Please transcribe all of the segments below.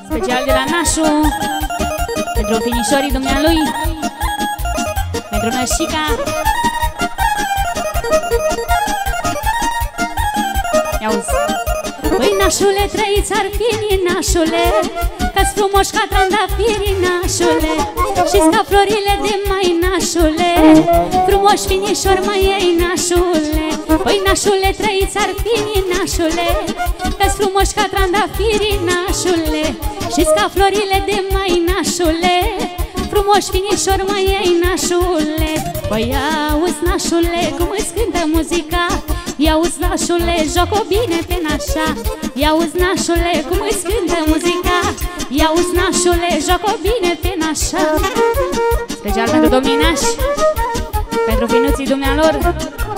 Special de la Nașu, pentru finișorii dumnealui, pentru Nășica. Ia-uzi. Băi, nașule, trăiți ar fi, nașule, că-s frumoși ca trandafirii, nașule, și-s ca florile de mai, nașule, frumoși finișori mai ei, nașule. Băi, nașule, trăiți ar fi, nașule, că-s frumoși ca trandafirii, nașule, și-s ca florile de mai, nașule, frumoși finișori mai ei, nașule. Păi, auzi, nașule, cum îți cântă muzica, ia-uzi, nașule, joc-o bine pe nașa. Ia-uzi, nașule, cum îți cântă muzica, ia-uzi, nașule, joc-o bine pe nașa. Special pentru domnii nași, pentru finuții dumnealor.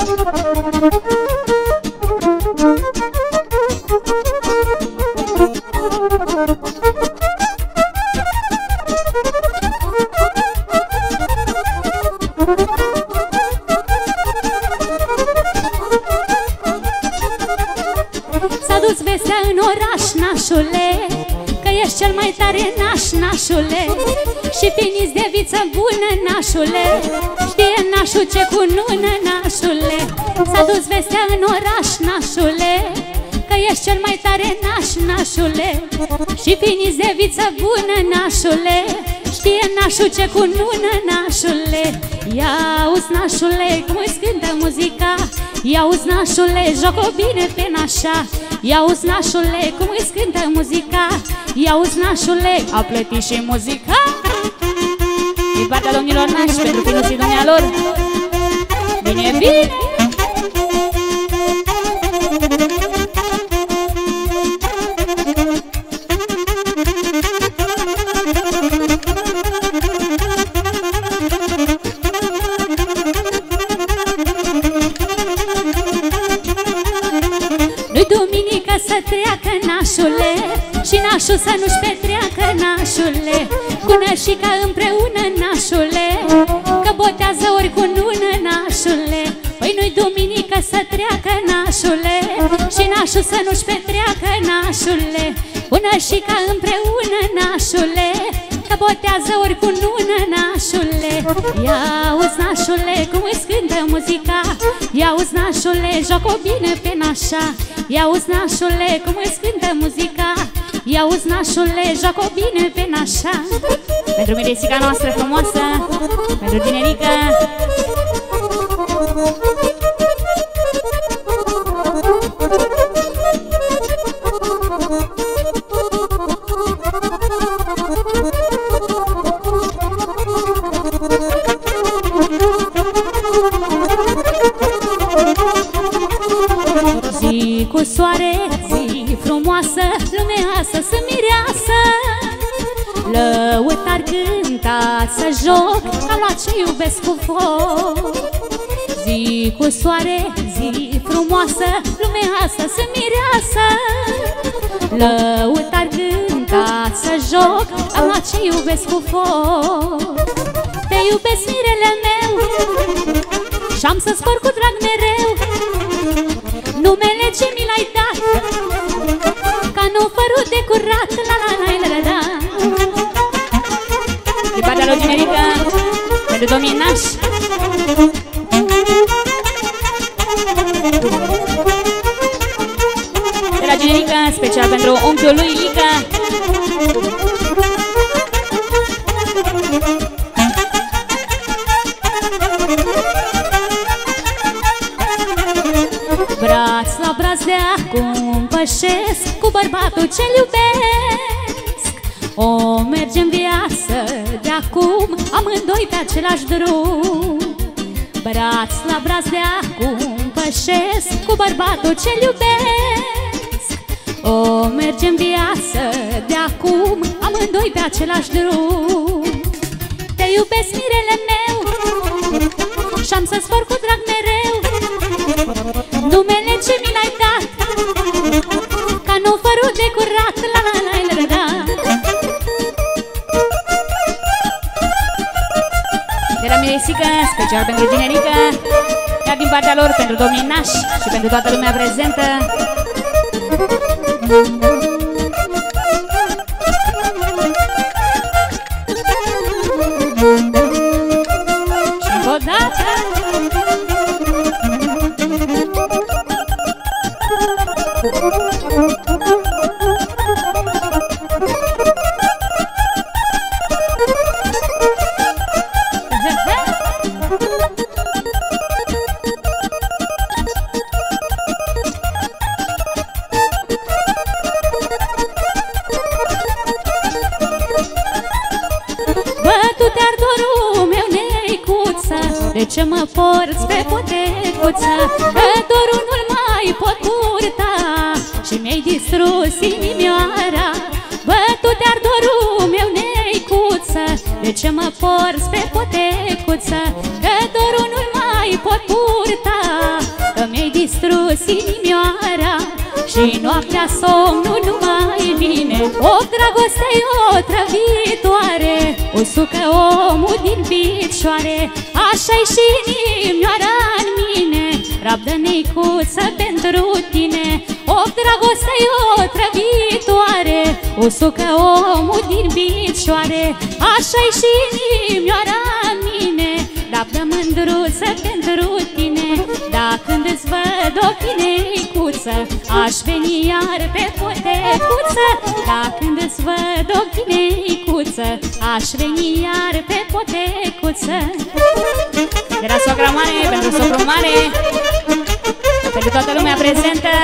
S-a dus vestea în oraș, nașule, că ești cel mai tare naș, nașule, și finiți de viță bună, nașule, știe nașul ce cunună, nașule. S-a dus vestea în oraș, nașule, că ești cel mai tare naș, nașule, și finiți de viță bună, nașule, știe nașul ce cunună, nașule. Ia-uzi, nașule, cum îți cântă muzica, ia-uzi, nașule, joc-o bine pe nașa. Ia-uzi, nașule, cum îți cântă muzica, ia-uzi, nașule, a plătit și muzica. Din partea domnilor nași, pentru finuții dumnealor. Bine, bine! Nu-i duminică să treacă, nașule, și nașul să nu-și petreacă, nașule, cu Nășica împreună, nașule, că botează ori cu nună, nașule. Păi nu-i duminică să treacă, nașule, și nașul să nu-și petreacă, nașule, cu Nășica împreună, nașule, că botează ori cu nună, nașule. Ia-uzi, nașule, cum îți cântă muzica, ia-uzi, nașule, joc-o bine pe nașa. Ia-uzi, nașule, cum îți cântă muzica, ia-uzi, nașule, joc-o bine pe nașa. Pentru Miresica noastră frumoasă, pentru tinerică. Zi cu soare, zi frumoasă, lumea să se mireasă, lăutar cânta să joc, ca la ce iubesc cu foc. Zi cu soare, zi frumoasă, lumea să se mireasă, lăutar cânta să joc, ca la ce iubesc cu foc. Te iubesc, mirele meu, și-am să scor cu drag mereu numele ce mi l-ai dat, ca nu părut de curat, la la la la la la. De partea lui generică, pentru domnii nași. De la generică, special pentru unchiul lui Lica. Braț la braț de acum pășesc cu bărbatul ce-l iubesc. O mergem viață de acum, amândoi pe același drum. Braț la braț de acum pășesc cu bărbatul ce-l iubesc. O mergem viață de acum, amândoi pe același drum. Te iubesc, mirele meu, și-am să-ți spor cu drag mereu numele ce mi l-ai dat, ca nu părut de curat, la la la la la la. De la Miresica, special pentru generică, iar din partea lor pentru domnii nași și pentru toată lumea prezentă. ce mă porți pe potecuță, că dorul nu-l mai pot purta și mi-ai distrus inimioara. Bătut de-ar dorul meu, neicuță, de ce mă porți pe potecuță, că dorul nu-l mai pot purta, că mi-ai distrus inimioara. Și noaptea somnul nu mai vine, o dragoste-i o trăvitoare, usucă omul din picioare, așa-i și inimioara în mine. Rabdă, neicuță, pentru tine, o dragoste-i o trăvitoare, usucă omul din picioare, așa-i și inimioara în mine. Rabdă, mândruță, pentru tine, dar când îți văd ochii, neicuță, aș veni iar pe potecuță. Dar când îți văd ochii, neicuță, aș veni iar pe potecuță. De la soacra mare, pentru socru mare, pentru toată lumea prezentă.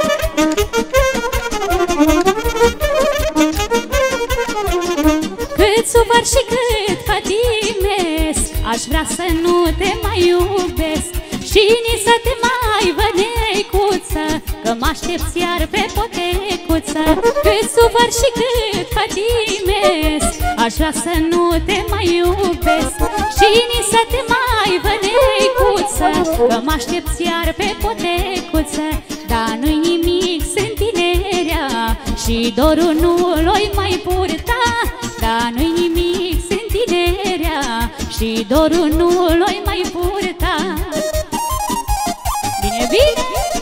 Cât sufăr și cât pătimesc, aș vrea să nu te mai iubesc și nici să te mai văd, neicuță, că mă aștepți iar pe potecuță. Cât sufăr și cât pătimesc, aș vrea să nu te mai iubesc și nici să te mai văd, neicuță, că mă aștepți iar pe potecuță. Dar nu-i nimic, sunt tinerea și dorul nu-l-oi mai purta. Dar nu-i nimic, sunt tinerea și dorul nu-l-oi mai purta. Bine, bine!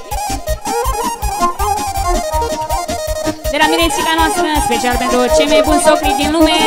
De la Mirețica noastră, special pentru cei mai buni socri din lume.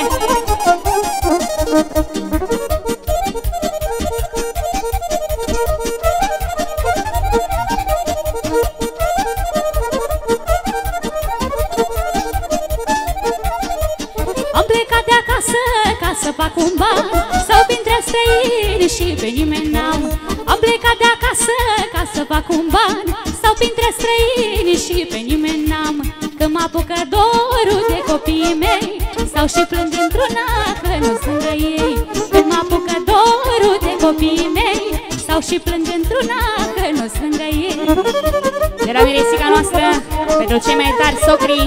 Am plecat de acasă ca să fac un ban, sau printre străini și pe nimeni n-am. Am plecat de acasă ca să fac un ban, sau printre străini și pe nimeni n-am. Că mă apucă dorul de copiii mei, stau și plâng dintr-una că nu sunt lângă ei. Când mă apucă dorul de copiii mei, stau și plâng dintr-una că nu sunt lângă ei. De la Mirețica noastră, pentru cei mai tari socri.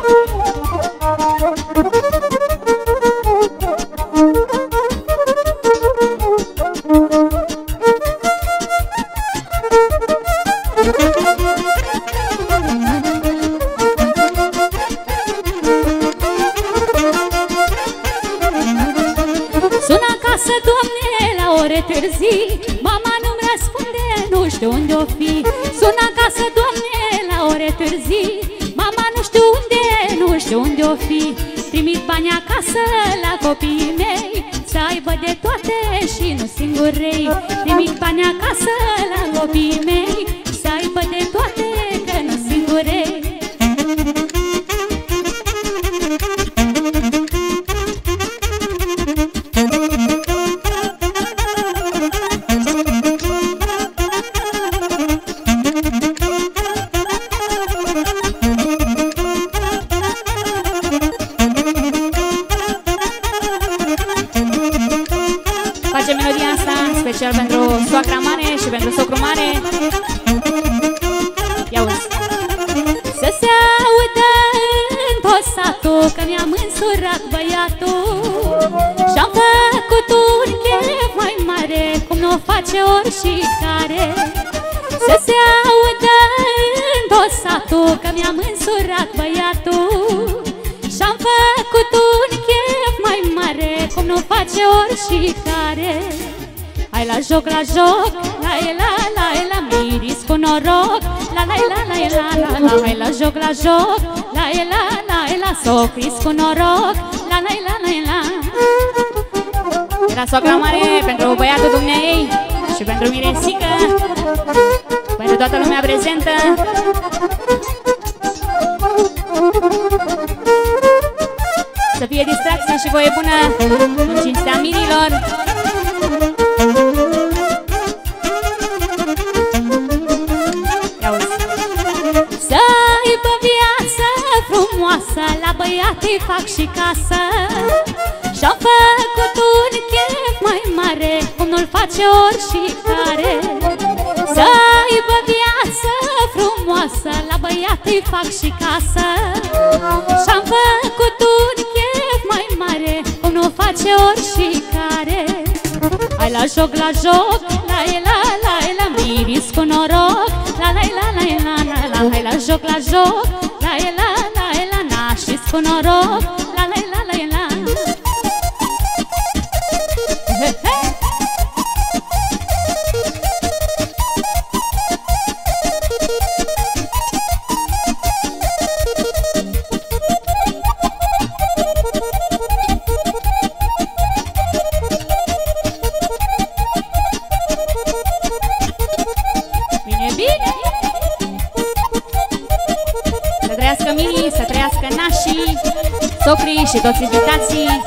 Sun acasă, Doamne, la ore târzii, mama nu-mi răspunde, nu știu unde o fi. Sun acasă, Doamne, la ore târzii, mama nu știu unde o fi. Trimit bani acasă la copiii mei, să aibă de toate și nu singurei. Trimit bani acasă la copiii mei, să aibă de toate, că nu singurei. Facem melodia asta special pentru soacra mare și pentru socru mare. Ia uzi. Să se audă în tot satul că mi-am însurat băiatul și-am făcut un chef mai mare, cum nu o face oricare. Să se audă în tot satul că mi-am însurat băiatul și-am făcut un chef mai mare, cum nu face oricare. Hai la joc, la joc, la la la la, miris cu noroc, la la la la la la la. Hai la joc, la la la, socris cu noroc, la la la la la. Era soacra mare pentru băiatul dumneei și pentru Miresică, pentru toată lumea prezentă. Să fie distracție și voie bună în cinstea mirilor. Să aibă viață frumoasă, la băiat îi fac și casă Și-am făcut un chef mai mare, cum nu-l face oricare. Să aibă viață frumoasă, la băiat îi fac și casă. Și-am făcut un chef mai mare, cum nu face oricare. Hai la joc, la la la la, miris cu noroc, la la la la la la la. Hai la joc, la la la, nașis cu noroc, la la la la la. Să trăiască Mini, să trăiască nașii, socrii și toți invitații.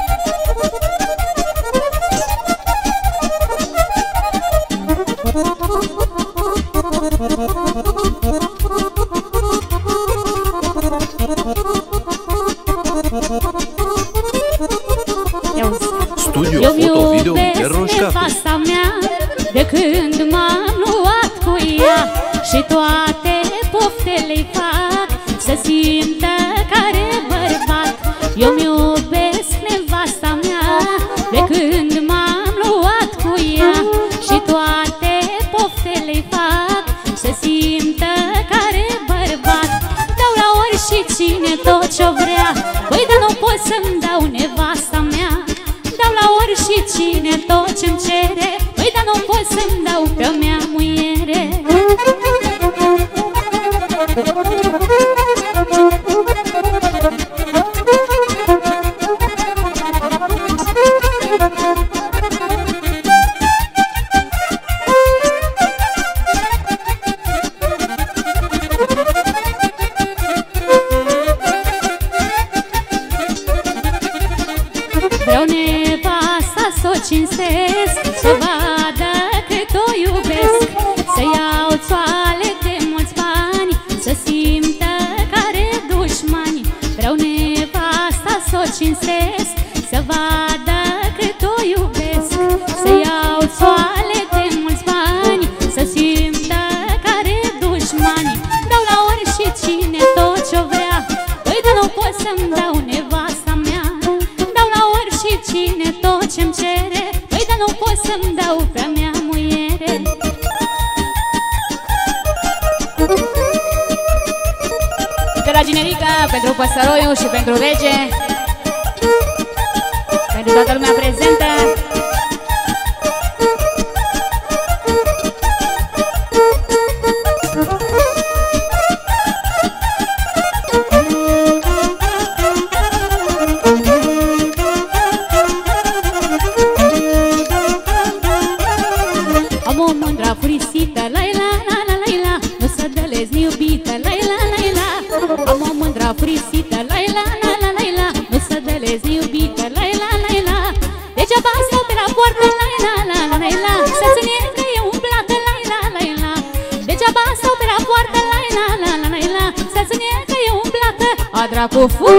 Studio Foto Video nevasta mea, de când m-am luat cu ea, și toate poftele-i fac să simtă care bărbat. Eu-mi iubesc nevasta mea, de când m-am luat cu ea, și toate poftele-i fac să simtă care bărbat. Dau la ori și cine tot ce-o vrea, băi, dar nu pot să-mi dau nevasta mea. Dau la ori și cine tot ce-mi cere, băi, dar nu pot să-mi dau pe-a mea muiere. Vreau nevasta s-o cinstesc, să vadă cât o iubesc, să iau țoale de mulți bani, să simtă care dușmani. Vreau nevasta s-o cinstesc, să vadă cât o iubesc, să iau țoale de mulți bani, să simtă care dușmani. Dau la ori și cine tot ce-o vrea, băi, dar nu pot să-mi dau nevasta mea. Dau la ori și cine tot ce-mi cere, băi, dar nu pot să-mi dau pe-a mea muiere. De la generică, pentru Păsăroiu și pentru Rege, pentru toată lumea prezentă. Am o mândra furisită, la-i-la, la-la-la-la, nu să dălezi iubită, la-i-la-la-la. Am o mândra furisită, la-i-la, la-la-la-la, nu să dălezi iubită, la-i-la-la-la. Degeaba stau pe la poartă, la-i-la-la-la-la, să ține că e umblată, la-i-la-la-la. Degeaba stau pe la poartă, la-i-la-la-la-la, să ține că e umblată, a dracu fu.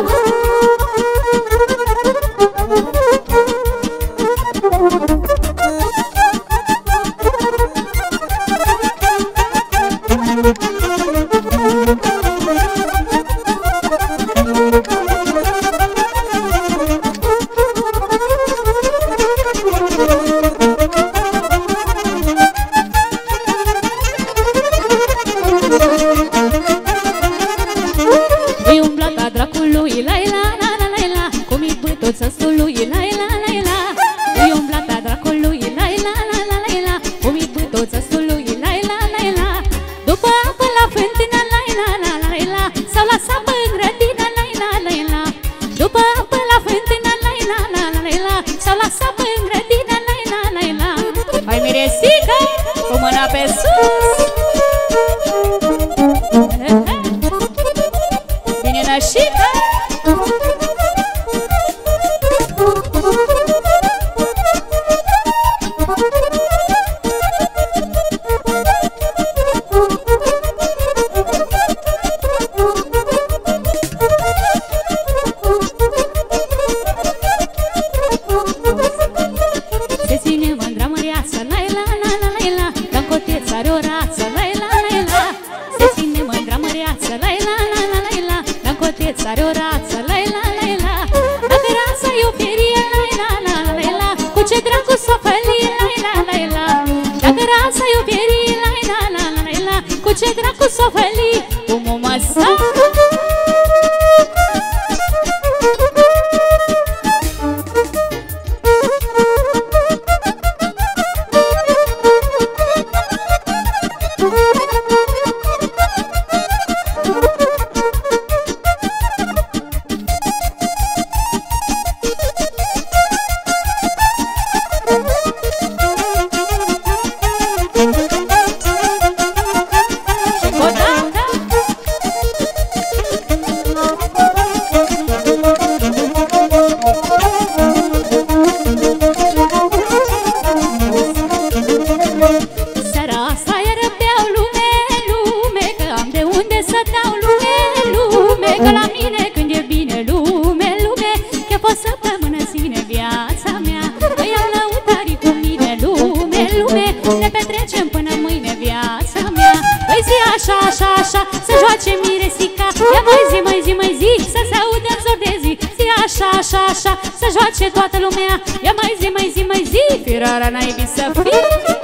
Îi umblata dracului, la-i-la-la-la-la, cum i bătuța stului, la-i-la-la-la. Îi umblata dracului, la-i-la-la-la-la, cum i bătuța stului, la-i-la-la-la. După apă la fântână, la-i-la-la-la-la, s-au la sapă în grădină, la-i-la-la-la. După apă la fântână, la-i-la-la-la-la, s-au la sapă în grădină, la-i-la-la-la. Hai miresică, cu mâna pe sus. Bine nășită. ce dracu s-o făli, cum o măsa. Că la mine când e bine, lume, lume, că pot să pămână ține viața mea. Păi am lăutarii cu mine, lume, lume, ne petrecem până mâine viața mea. Păi zi așa, așa, așa, să joace miresica. Ia mai zi, mai zi, mai zi, să se audă în zor de zi. Zi așa, așa, așa, să joace toată lumea. Ia mai zi, mai zi, mai zi, firara naibii să fii.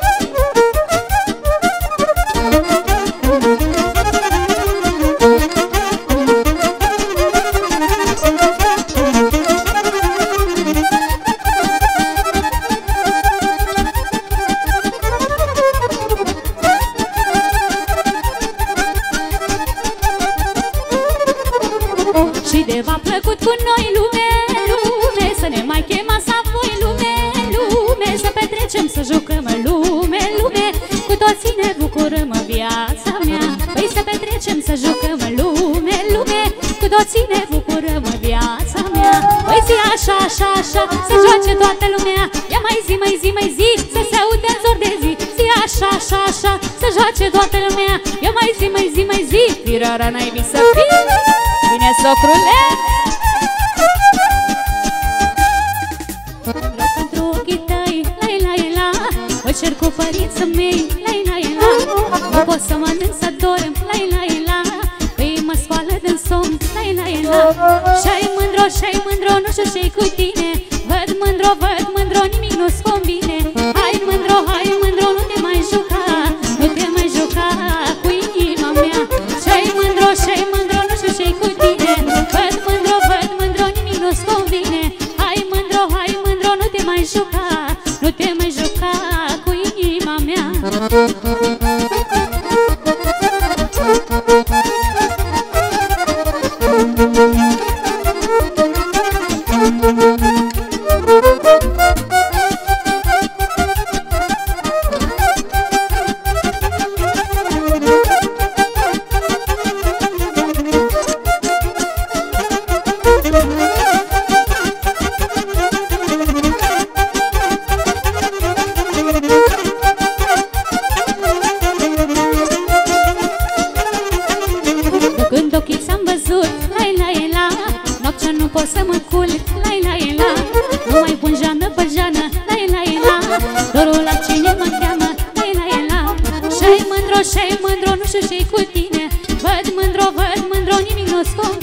Și de v-a plăcut cu noi, lume, lume, să ne mai chemați apoi, lume, lume, să petrecem, să jucăm, lume, lume, cu toții ne bucurăm viața mea. Păi să petrecem, să jucăm, lume, lume, cu toții ne bucurăm viața mea. Păi zi așa, așa, așa, să joace toată lumea. Ia mai zi, mai zi, mai zi, să se audă în zor de zi. Zi așa, așa, așa, să joace toată lumea. Ia mai zi, mai zi, mai zi, firara naibii să fii. Bine, socrule! Vreau pentru ochii tăi, la-i-la-i-la, o cer cu părinții mei, la-i-la-i-la. Nu pot să mănânc, să dorm, la-i-la-i-la, că ei mă scoală din somn, la-i-la-i-la. Și-ai mândro, și-ai mândro, nu știu ce-i cu tine. Văd mândro, nimic nu-ți convine. Hai mândro, nu te mai juca, nu te mai juca cu inima mea. Și-ai mândro, nu știu ce-i cu tine. Văd mândro, nimic nu-ți convine. Hai mândro, nu te mai juca, nu te mai juca cu inima mea. Când ochii ți-am văzut, la-i-la-i-la, noaptea nu pot să mă culc, la-i-la-i-la. Nu mai pun jană pe jană, la-i-la-i-la, dorul la cine mă cheamă, la-i-la-i-la. Și-ai mândro, nu știu ce-i cu tine. Văd mândro, nimic nu-ți convine.